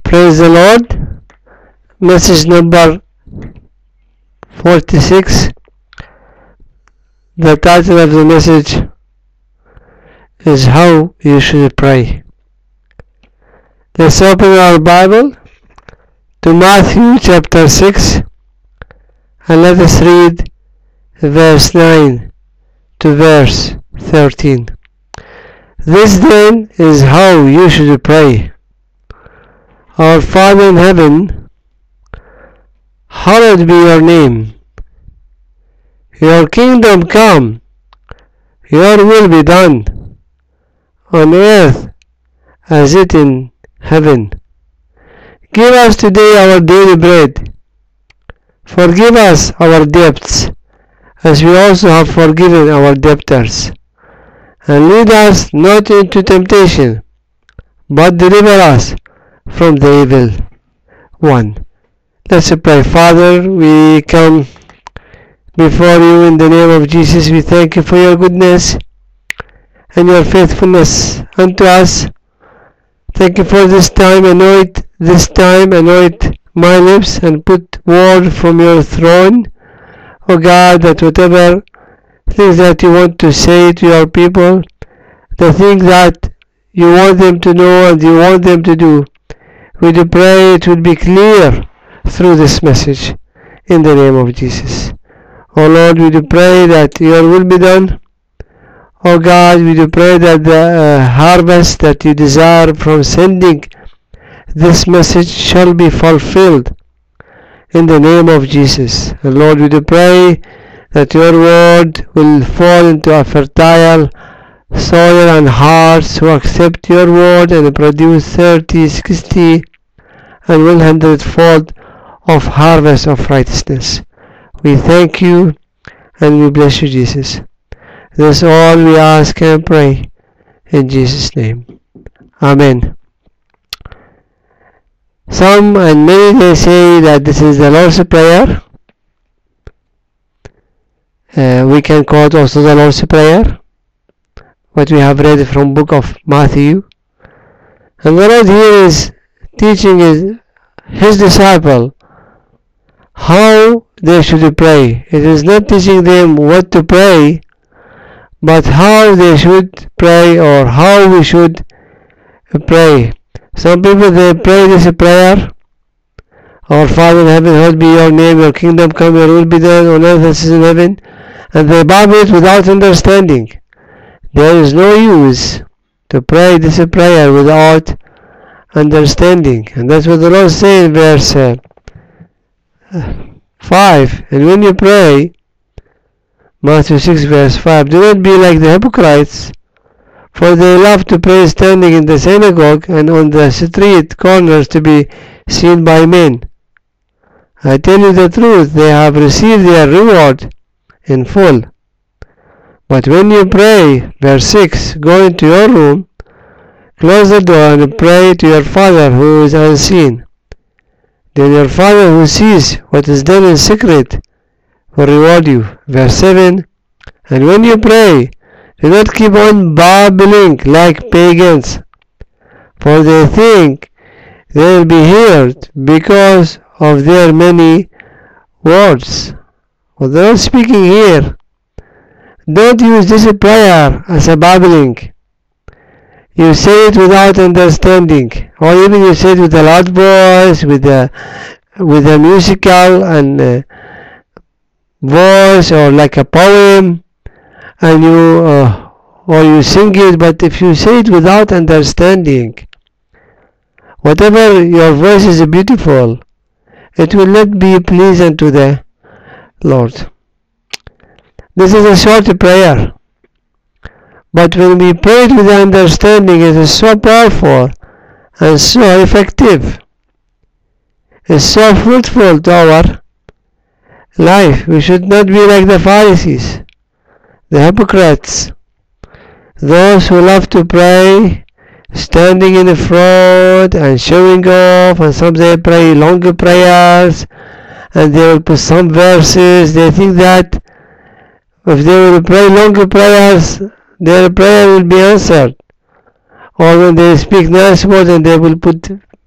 Praise the Lord. Message number 46. The title of the message is How You Should Pray. Let's open our Bible to Matthew chapter 6 and let us read verse 9 to verse 13. This then is how you should pray. Our Father in heaven, hallowed be your name. Your kingdom come, your will be done, on earth as it in heaven. Give us today our daily bread. Forgive us our debts, as we also have forgiven our debtors. And lead us not into temptation, but deliver us from the evil one. Let's pray. Father, we come before you in the name of Jesus. We thank you for your goodness and your faithfulness unto us. Thank you for this time. Anoint my lips and put word from your throne. Oh God, that whatever things that you want to say to your people, the things that you want them to know and you want them to do, we do pray it will be clear through this message in the name of Jesus. Oh Lord, we do pray that your will be done. Oh God, we do pray that the harvest that you desire from sending this message shall be fulfilled in the name of Jesus. And Lord, we do pray that your word will fall into a fertile soil and hearts who accept your word and produce 30, 60 and 100-fold of harvest of righteousness. We thank you and we bless you, Jesus. This is all we ask and pray in Jesus' name. Amen. Some and many they say that this is the Lord's Prayer. We can quote also the Lord's Prayer, what we have read from book of Matthew. And the Lord here is teaching his disciple how they should pray. It is not teaching them what to pray, but how they should pray or how we should pray. Some people they pray this prayer, Our Father in heaven, hallowed be your name, your kingdom come, your will be done on earth as it is in heaven, and they babble it without understanding. There is no use to pray this prayer without understanding. And that's what the Lord says in verse 5. And when you pray, Matthew 6 verse 5, do not be like the hypocrites, for they love to pray standing in the synagogue and on the street corners to be seen by men. I tell you the truth, they have received their reward in full. But when you pray, verse 6, go into your room, close the door and pray to your Father who is unseen. Then your Father who sees what is done in secret will reward you. Verse 7, and when you pray, do not keep on babbling like pagans, for they think they will be heard because of their many words. Well, the Lord speaking here, don't use this prayer as a babbling. You say it without understanding, or even you say it with a loud voice, with a musical and voice, or like a poem, and you sing it. But if you say it without understanding, whatever your voice is beautiful, it will not be pleasant to the Lord. This is a short prayer, but when we pray it with understanding, it is so powerful and so effective. It's so fruitful to our life. We should not be like the Pharisees, the hypocrites, those who love to pray standing in the front and showing off, and some they pray longer prayers and they will put some verses. They think that if they will pray longer prayers, their prayer will be answered. Or when they speak nice words and they will put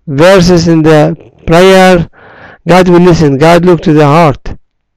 verses in the prayer, God will listen. God look to the heart.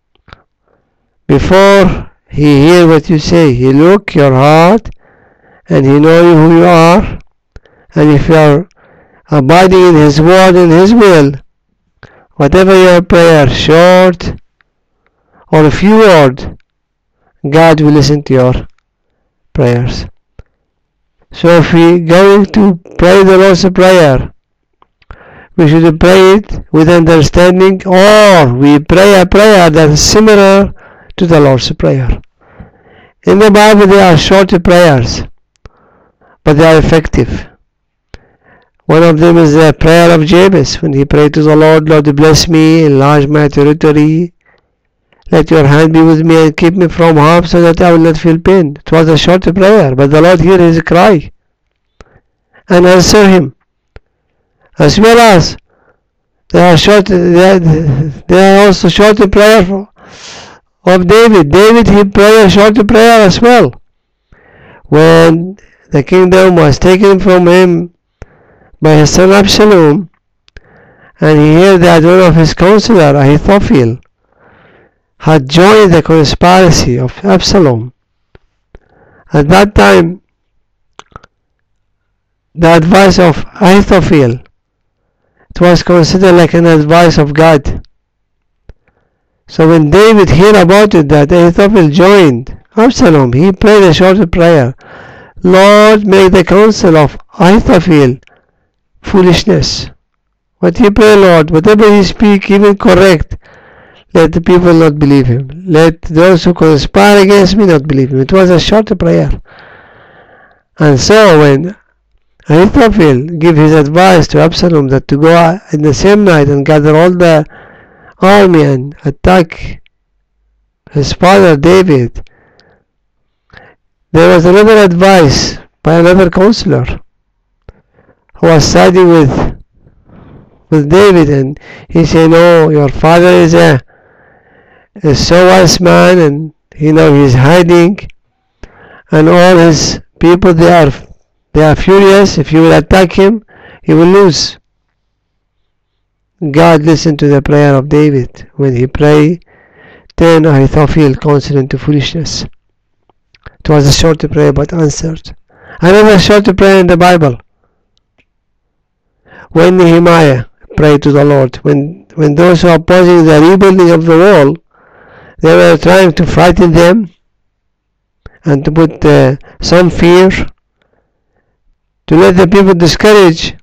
Before He hear what you say, He look your heart, and He know who you are. And if you are abiding in His word and His will, whatever your prayer, short or a few words, God will listen to your prayers. So if we going to pray the Lord's Prayer, we should pray it with understanding, or we pray a prayer that is similar to the Lord's Prayer. In the Bible there are short prayers, but they are effective. One of them is the prayer of Jabez, when he prayed to the Lord, Lord bless me, enlarge my territory, let your hand be with me and keep me from harm so that I will not feel pain. It was a short prayer, but the Lord heard his cry and answered him. As well as there are also short prayer of David. David, he prayed a short prayer as well. When the kingdom was taken from him by his son Absalom, and he heard that one of his counselor, Ahithophel, had joined the conspiracy of Absalom. At that time, the advice of Ahithophel, it was considered like an advice of God. So when David heard about it, that Ahithophel joined Absalom, he prayed a short prayer. Lord, make the counsel of Ahithophel foolishness. What he pray, Lord, whatever he speak, even correct, let the people not believe him. Let those who conspire against me not believe him. It was a short prayer. And so when Ahithophel gave his advice to Absalom that to go in the same night and gather all the army and attack his father David, there was another advice by another counselor who was siding with David, and he said, no, your father is a so wise man, and he's hiding, and all his people they are furious. If you will attack him, he will lose. God listened to the prayer of David. When he prayed, then Ahithophel counsel into foolishness. It was a short prayer but answered. Another short prayer in the Bible, when Nehemiah prayed to the Lord, when those who are opposing the rebuilding of the wall, they were trying to frighten them and to put some fear, to let the people discouraged.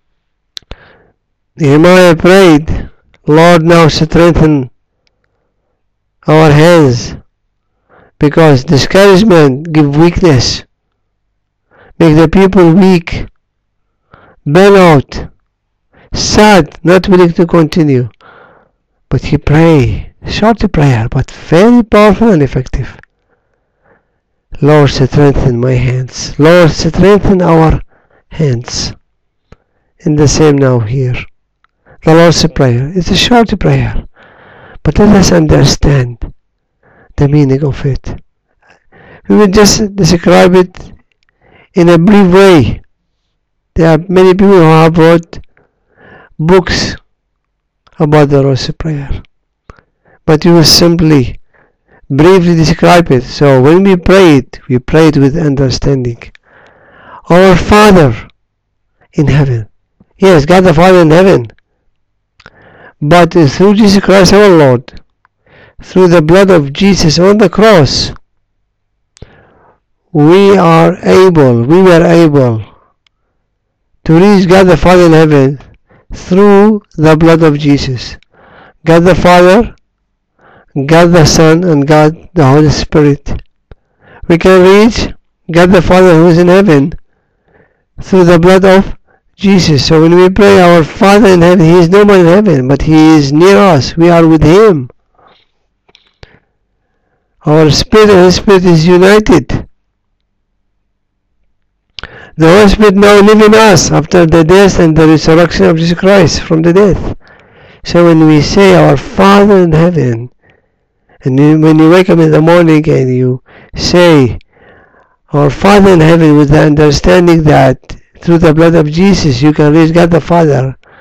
Nehemiah prayed, Lord, now strengthen our hands, because discouragement gives weakness, make the people weak, burn out, sad, not willing to continue. But he prayed, short prayer, but very powerful and effective. Lord, strengthen my hands. Lord, strengthen our hands. In the same now here. The Lord's Prayer. It's a short prayer, but let us understand the meaning of it. We will just describe it in a brief way. There are many people who have wrote books about the Lord's Prayer, but we will simply briefly describe it. So when we pray it with understanding. Our Father in heaven. Yes, God the Father in heaven. But through Jesus Christ our Lord, through the blood of Jesus on the cross, we were able to reach God the Father in heaven through the blood of Jesus. God the Father, God the Son, and God the Holy Spirit. We can reach God the Father who is in heaven through the blood of Jesus. So when we pray our Father in heaven, He is not in heaven, but He is near us. We are with Him. Our spirit and His Spirit is united. The Holy Spirit now lives in us after the death and the resurrection of Jesus Christ from the death. So when we say our Father in heaven, and when you wake up in the morning and you say our Father in heaven with the understanding that through the blood of Jesus you can reach God the Father,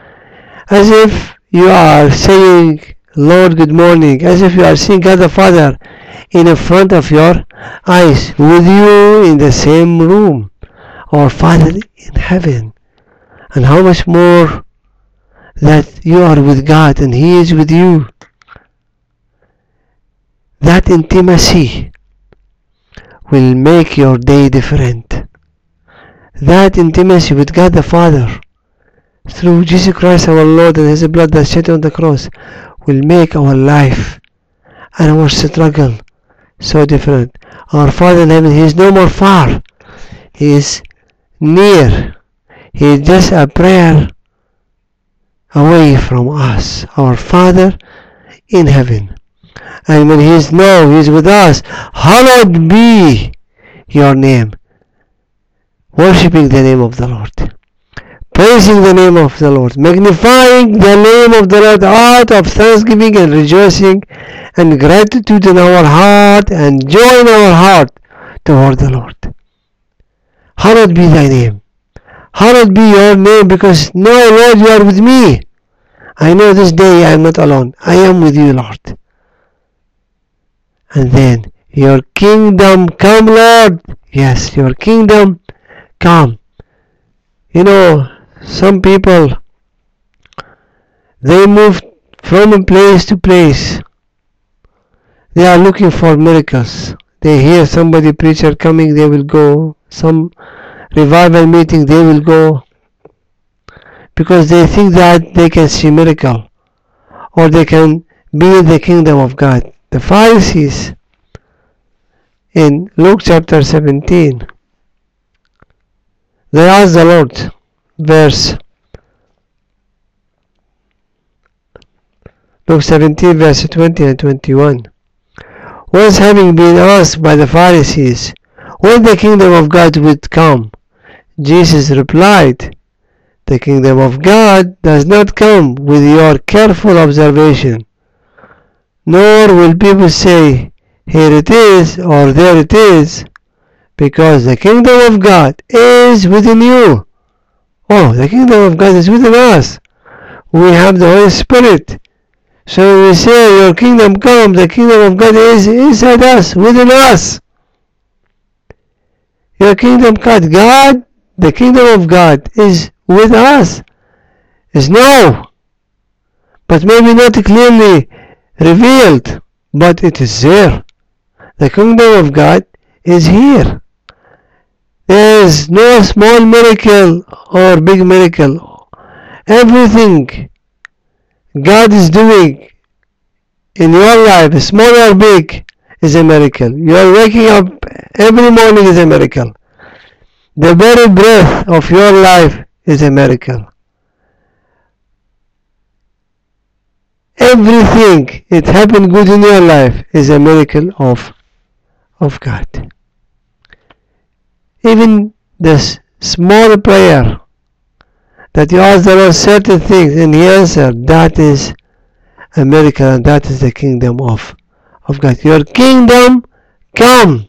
as if you are saying, Lord, good morning, as if you are seeing God the Father in front of your eyes, with you in the same room, our Father in heaven. And how much more that you are with God and He is with you. That intimacy will make your day different. That intimacy with God the Father through Jesus Christ our Lord and His blood that shed on the cross will make our life and our struggle so different. Our Father in heaven, He is no more far. He is near. He is just a prayer away from us. Our Father in heaven. And when He is now, He is with us. Hallowed be your name. Worshipping the name of the Lord. Praising the name of the Lord. Magnifying the name of the Lord out of thanksgiving and rejoicing and gratitude in our heart and joy in our heart toward the Lord. Hallowed be thy name. Hallowed be your name, because now, Lord, you are with me. I know this day I am not alone. I am with you, Lord. And then, your kingdom come, Lord. Yes, your kingdom come. You know, some people, they move from place to place. They are looking for miracles. They hear somebody preacher coming, they will go. Some revival meeting, they will go. Because they think that they can see miracle. Or they can be in the kingdom of God. The Pharisees in Luke chapter 17, they asked the Lord, Luke 17 verse 20 and 21. Once having been asked by the Pharisees when the kingdom of God would come, Jesus replied, the kingdom of God does not come with your careful observation, nor will people say, here it is or there it is, because the kingdom of God is within you. Oh, the kingdom of God is within us. We have the Holy Spirit. So when we say your kingdom come, the kingdom of God is inside us, within us. Your kingdom come, God, the kingdom of God is with us. Is now, but maybe not clearly revealed, but it is there. The kingdom of God is here. There is no small miracle or big miracle. Everything God is doing in your life, small or big, is a miracle. You are waking up every morning is a miracle. The very breath of your life is a miracle. Everything it happened good in your life is a miracle of God. Even this small prayer that you ask the Lord certain things and He answered, that is a miracle, and that is the kingdom of God. Your kingdom come.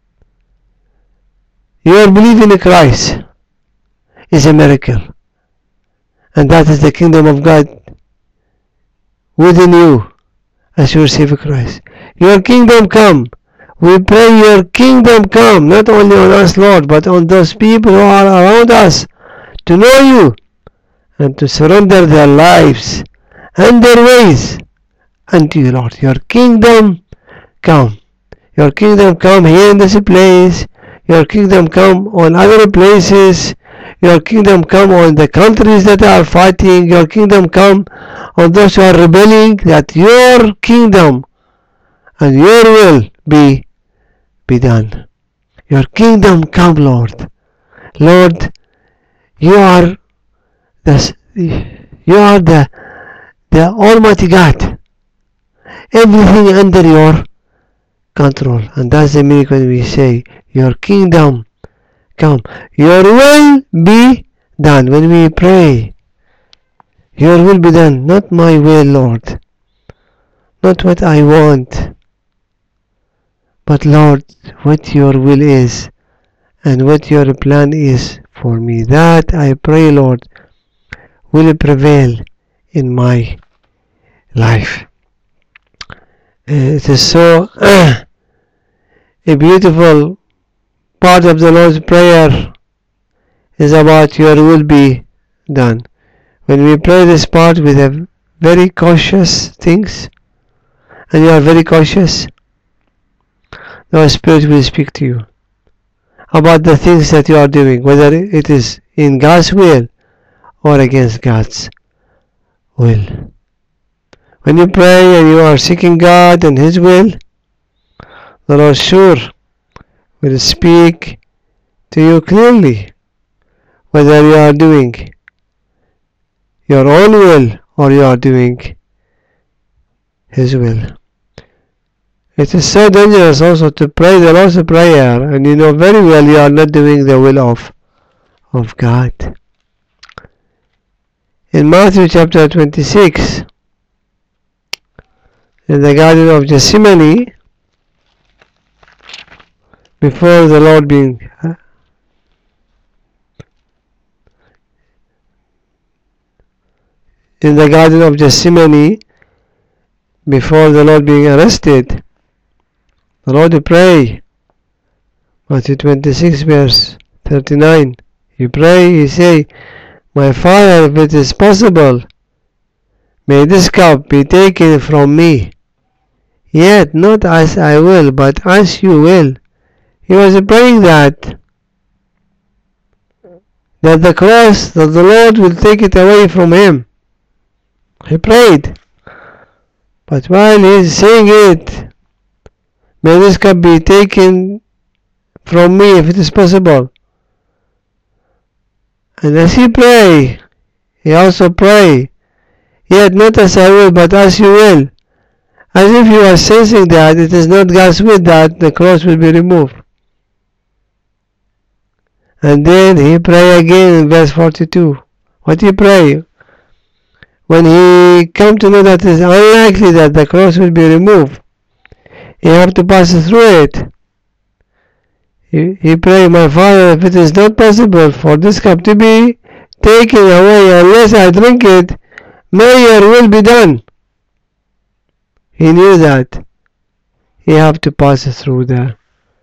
Your belief in Christ is a miracle, and that is the kingdom of God within you as you receive Christ. Your kingdom come. We pray your kingdom come, not only on us, Lord, but on those people who are around us, to know you and to surrender their lives and their ways unto you, Lord. Your kingdom come. Your kingdom come here in this place. Your kingdom come on other places. Your kingdom come on the countries that are fighting. Your kingdom come on those who are rebelling. That your kingdom and your will be done. Your kingdom come, Lord. Lord, you are the Almighty God. Everything under your control. And that's the meaning when we say, your kingdom come. Your will be done. When we pray, your will be done. Not my will, Lord. Not what I want. But Lord, what your will is and what your plan is for me. That I pray, Lord, will prevail in my life. It is so a beautiful part of the Lord's Prayer is about your will be done. When we pray this part with a very cautious things, and you are very cautious, the Holy Spirit will speak to you about the things that you are doing, whether it is in God's will or against God's will. When you pray and you are seeking God and His will, the Lord sure will speak to you clearly, whether you are doing your own will or you are doing His will. It is so dangerous also to pray the Lord's Prayer and you know very well you are not doing the will of God. In Matthew chapter 26, in the Garden of Gethsemane, before the Lord being in the Garden of Gethsemane, before the Lord being arrested, the Lord will pray. Matthew 26 verse 39. He pray, he say, my Father, if it is possible, may this cup be taken from me. Yet not as I will, but as you will. He was praying that the cross, that the Lord will take it away from him. He prayed. But while he is saying it, may this cup be taken from me if it is possible. And as he pray, he also pray, yet not as I will, but as you will. As if he was sensing that it is not God's will that the cross will be removed. And then he pray again in verse 42. What he pray? When he come to know that it is unlikely that the cross will be removed, he have to pass through it. He pray, my Father, if it is not possible for this cup to be taken away unless I drink it, may your will be done. He knew that he have to pass through the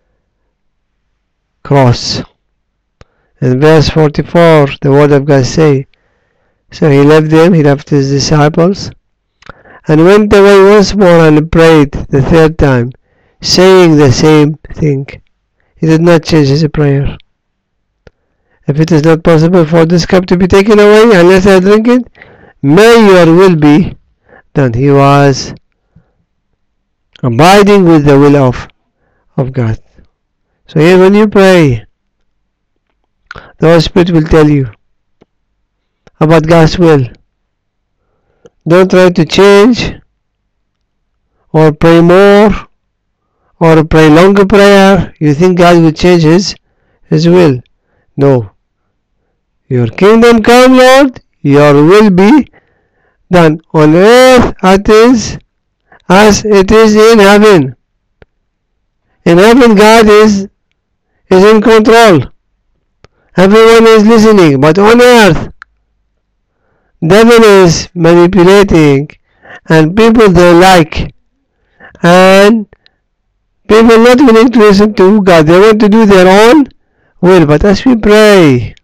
cross. In verse 44, the word of God say, so he left them, he left his disciples, and went away once more and prayed the third time, saying the same thing. He did not change his prayer. If it is not possible for this cup to be taken away unless I drink it, may your will be done. He was abiding with the will of God. So here when you pray, the Holy Spirit will tell you about God's will. Don't try to change or pray more or pray longer prayer. You think God will change His will. No. Your kingdom come, Lord. Your will be done on earth as it is in heaven. In heaven, God is in control. Everyone is listening. But on earth, devil is manipulating, and people don't like, and people not willing to listen to God. They want to do their own will. But as we pray,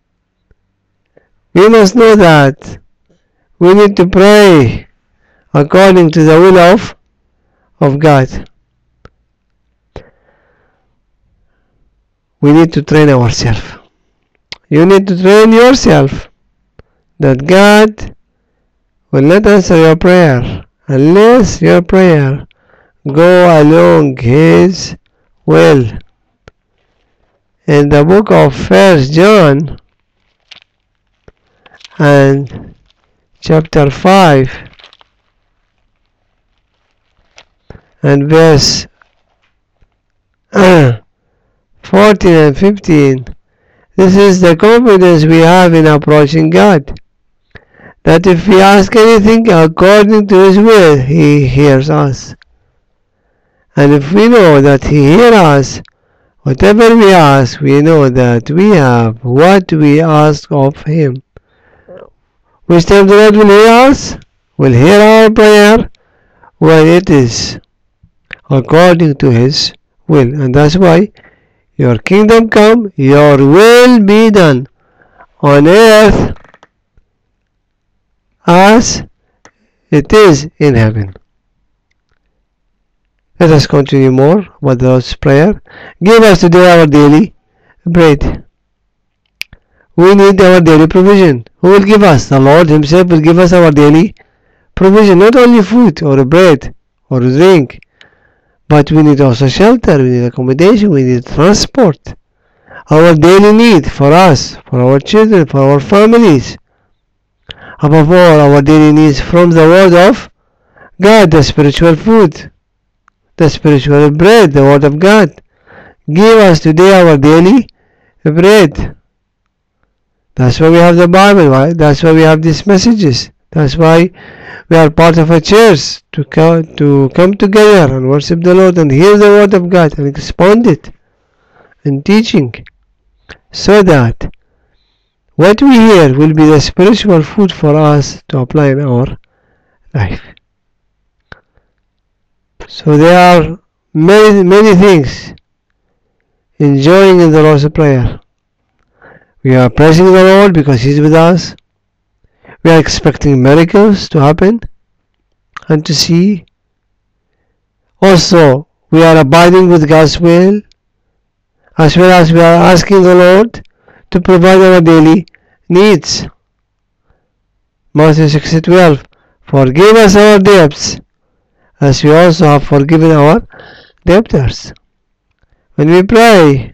we must know that we need to pray according to the will of God. We need to train ourselves. You need to train yourself that God will not answer your prayer unless your prayer go along His will. In the book of 1 John and chapter 5 and verse 14 and 15, this is the confidence we have in approaching God, that if we ask anything according to His will, He hears us. And if we know that He hears us, whatever we ask, we know that we have what we ask of Him. Which time the Lord will hear us? Will hear our prayer when it is according to His will. And that's why your kingdom come, your will be done on earth as it is in heaven. Let us continue more about the Lord's Prayer. Give us today our daily bread. We need our daily provision. Who will give us? The Lord Himself will give us our daily provision. Not only food or bread or drink, but we need also shelter, we need accommodation, we need transport. Our daily need for us, for our children, for our families. Above all, our daily needs from the Word of God, the spiritual food, the spiritual bread, the Word of God. Give us today our daily bread. That's why we have the Bible, right? That's why we have these messages. That's why we are part of a church, to come together and worship the Lord and hear the Word of God and expound it and teaching, so that what we hear will be the spiritual food for us to apply in our life. So there are many things enjoying in the Lord's Prayer. We are praising the Lord because He's with us. We are expecting miracles to happen and to see. Also, we are abiding with God's will, as well as we are asking the Lord to provide our daily needs. Matthew 6:12, forgive us our debts, as we also have forgiven our debtors. When we pray,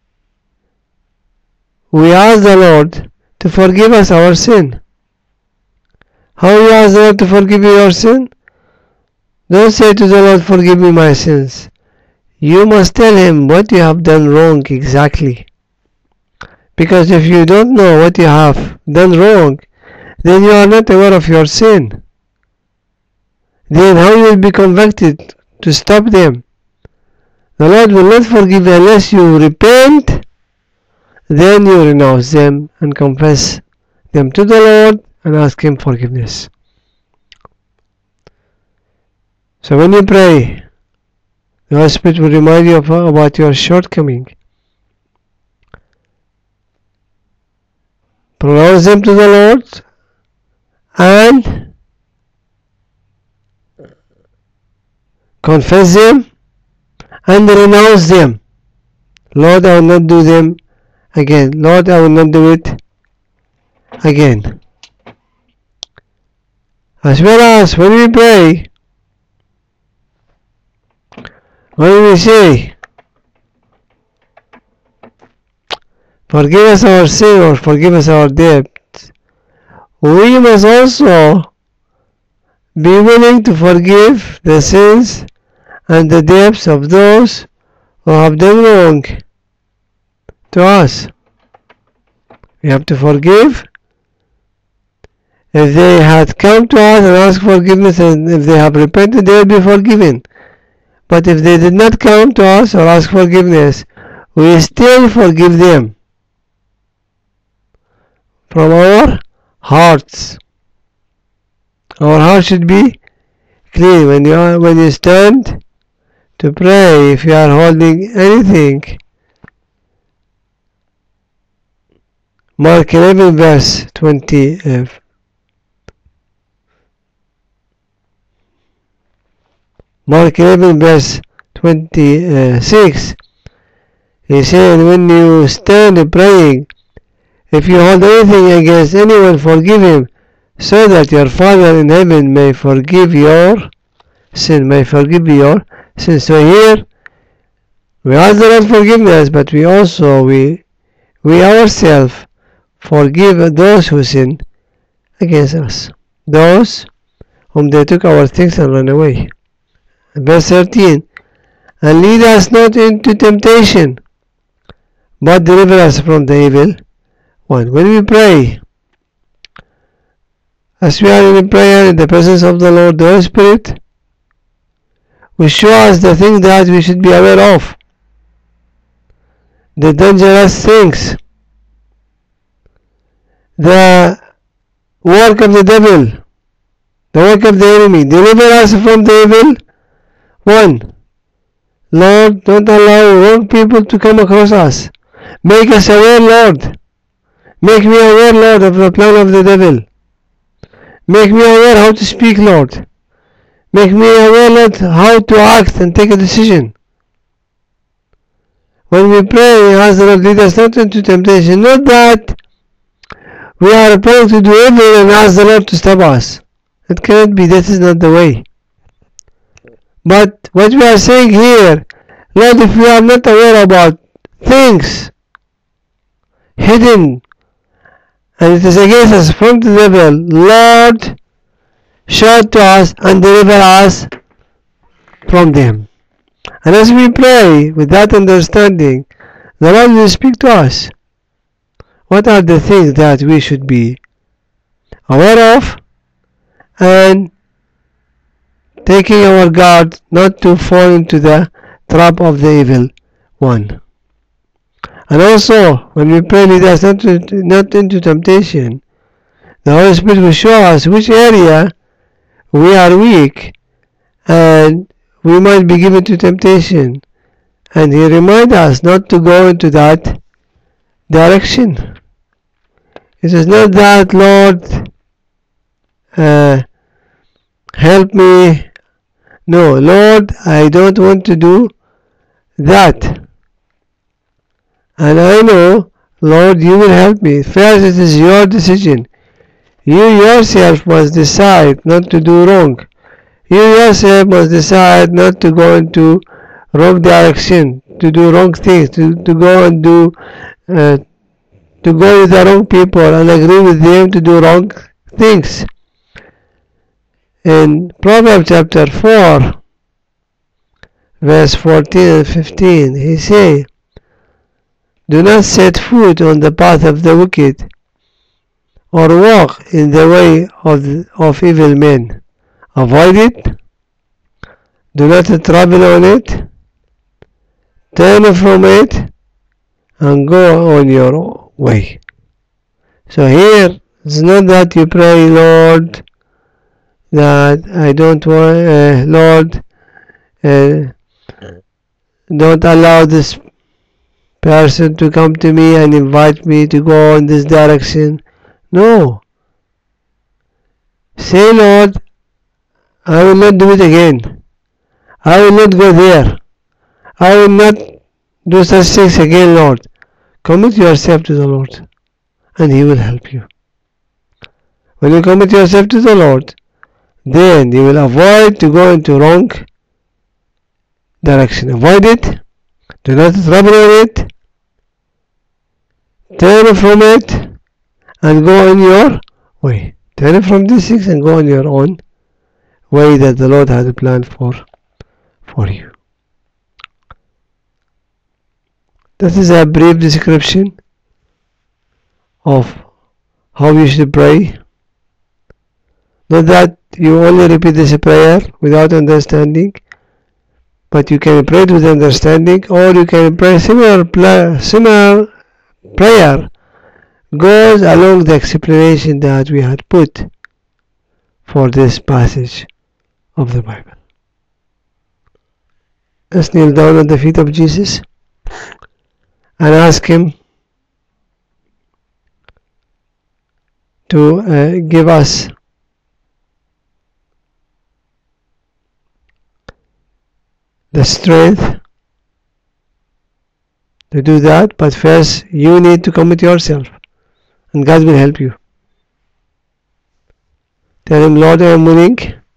we ask the Lord to forgive us our sin. How you ask the Lord to forgive you your sin? Don't say to the Lord, forgive me my sins. You must tell Him what you have done wrong exactly. Because if you don't know what you have done wrong, then you are not aware of your sin. Then how you will be convicted to stop them? The Lord will not forgive you unless you repent. Then you renounce them and confess them to the Lord and ask Him forgiveness. So when you pray, the Holy Spirit will remind you about your shortcoming. Pronounce them to the Lord and confess them and renounce them. Lord, I will not do them again. Lord, I will not do it again. As well as when we pray, when we say, forgive us our sin or forgive us our debts, we must also be willing to forgive the sins and the debts of those who have done wrong to us. We have to forgive. If they had come to us and asked forgiveness, and if they have repented, they will be forgiven. But if they did not come to us or ask forgiveness, we still forgive them from our hearts. Our heart should be clean. When you stand to pray, if you are holding anything, Mark 11 verse 20. Mark 11 verse 26. He said, when you stand praying, if you hold anything against anyone, forgive him, so that your Father in heaven may forgive your sin. So here, we ask the Lord forgiveness, but we also, we ourselves forgive those who sin against us, those whom they took our things and ran away. Verse 13, and lead us not into temptation, but deliver us from the evil one. When we pray, as we are in prayer in the presence of the Lord, the Holy Spirit will show us the things that we should be aware of, the dangerous things, the work of the devil, the work of the enemy. Deliver us from the evil one. Lord, don't allow wrong people to come across us. Make us aware, Lord. Make me aware, Lord, of the plan of the devil. Make me aware how to speak, Lord. Make me aware, Lord, how to act and take a decision. When we pray, ask the Lord, lead us not into temptation. Not that we are prone to do evil and ask the Lord to stop us. That cannot be. That is not the way. But what we are saying here, Lord, if we are not aware about things hidden and it is against us from the devil, Lord, show it to us and deliver us from them. And as we pray with that understanding, the Lord will speak to us. What are the things that we should be aware of and taking our guard not to fall into the trap of the evil one. And also, when we pray, lead us not into temptation, the Holy Spirit will show us which area we are weak and we might be given to temptation. And He reminds us not to go into that direction. It is not that, Lord, help me. No, Lord, I don't want to do that. And I know, Lord, you will help me. First, it is your decision. You yourself must decide not to do wrong. You yourself must decide not to go into wrong direction, to do wrong things, to go and do, to go with the wrong people and agree with them to do wrong things. In Proverbs chapter 4, verse 14 and 15, he says, do not set foot on the path of the wicked, or walk in the way of evil men. Avoid it. Do not travel on it. Turn from it, and go on your way. So here, it's not that you pray, Lord, that I don't want, Lord, don't allow this person to come to me and invite me to go in this direction. No. Say, Lord, I will not do it again. I will not go there. I will not do such things again, Lord. Commit yourself to the Lord, and He will help you. When you commit yourself to the Lord, then you will avoid to go into wrong direction. Avoid it. Do not travel on it. Turn from it and go on your way. Turn from these things and go on your own way that the Lord has planned for you. This is a brief description of how you should pray. Not that you only repeat this prayer without understanding, but you can pray it with understanding, or you can pray similar prayer goes along the explanation that we had put for this passage of the Bible. Let's kneel down at the feet of Jesus and ask Him to give us the strength to do that. But first you need to commit yourself, and God will help you. Tell Him, Lord, I am willing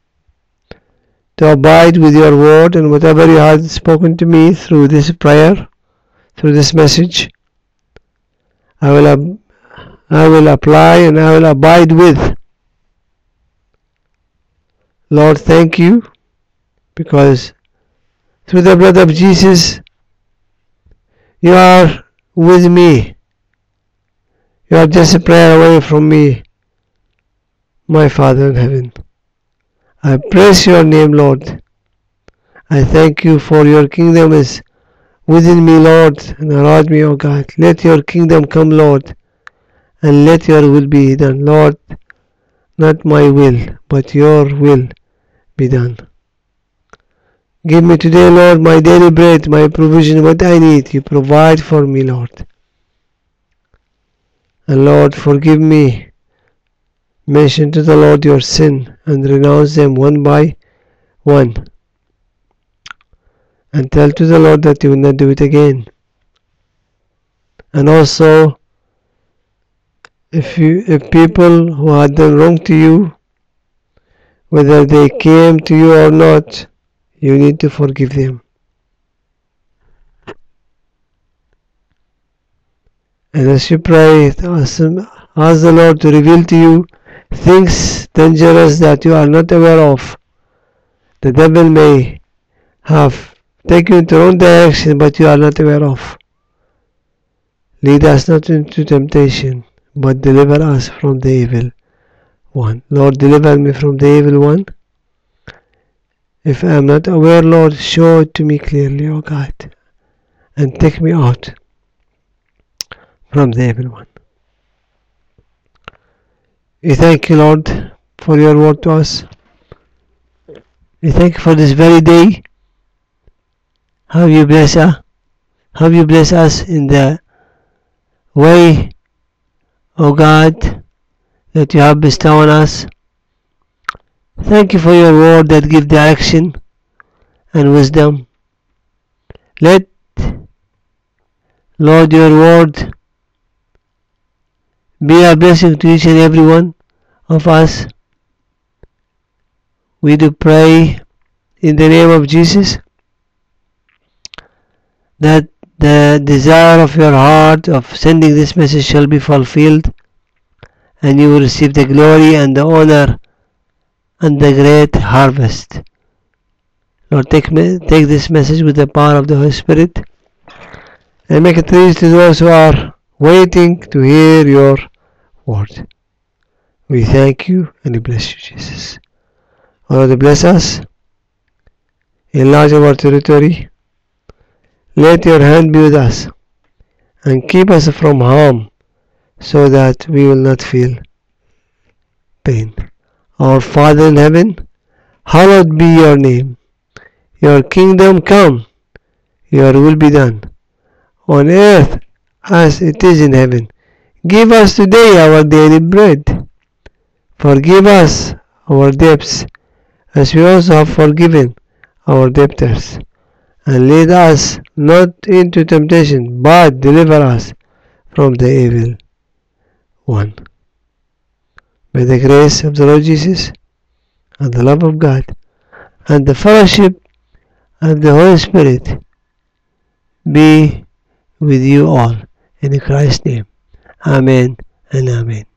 to abide with your word, and whatever you have spoken to me through this prayer, through this message, I will apply and I will abide with. Lord, thank you, because through the blood of Jesus, you are with me. You are just a prayer away from me, my Father in heaven. I praise your name, Lord. I thank you for your kingdom is within me, Lord, and around me, O God. Let your kingdom come, Lord, and let your will be done. Lord, not my will, but your will be done. Give me today, Lord, my daily bread, my provision, what I need. You provide for me, Lord. And Lord, forgive me. Mention to the Lord your sin and renounce them one by one. And tell to the Lord that you will not do it again. And also, if people who had done wrong to you, whether they came to you or not, you need to forgive them. And as you pray, ask the Lord to reveal to you things dangerous that you are not aware of. The devil may have taken you into the wrong direction, but you are not aware of. Lead us not into temptation, but deliver us from the evil one. Lord, deliver me from the evil one. If I am not aware, Lord, show it to me clearly, O God, and take me out from the evil one. We thank you, Lord, for your word to us. We thank you for this very day. How you bless us in the way, O God, that you have bestowed on us. Thank you for your word that gives direction and wisdom. Let, Lord, your word be a blessing to each and every one of us. We do pray in the name of Jesus that the desire of your heart of sending this message shall be fulfilled, and you will receive the glory and the honor and the great harvest. Lord, take this message with the power of the Holy Spirit and make it reach to those who are waiting to hear your word. We thank you and we bless you, Jesus. Lord, bless us. Enlarge our territory. Let your hand be with us and keep us from harm so that we will not feel pain. Our Father in heaven, hallowed be your name. Your kingdom come, your will be done, on earth as it is in heaven. Give us today our daily bread. Forgive us our debts, as we also have forgiven our debtors. And lead us not into temptation, but deliver us from the evil one. May the grace of the Lord Jesus and the love of God and the fellowship of the Holy Spirit be with you all. In Christ's name. Amen and amen.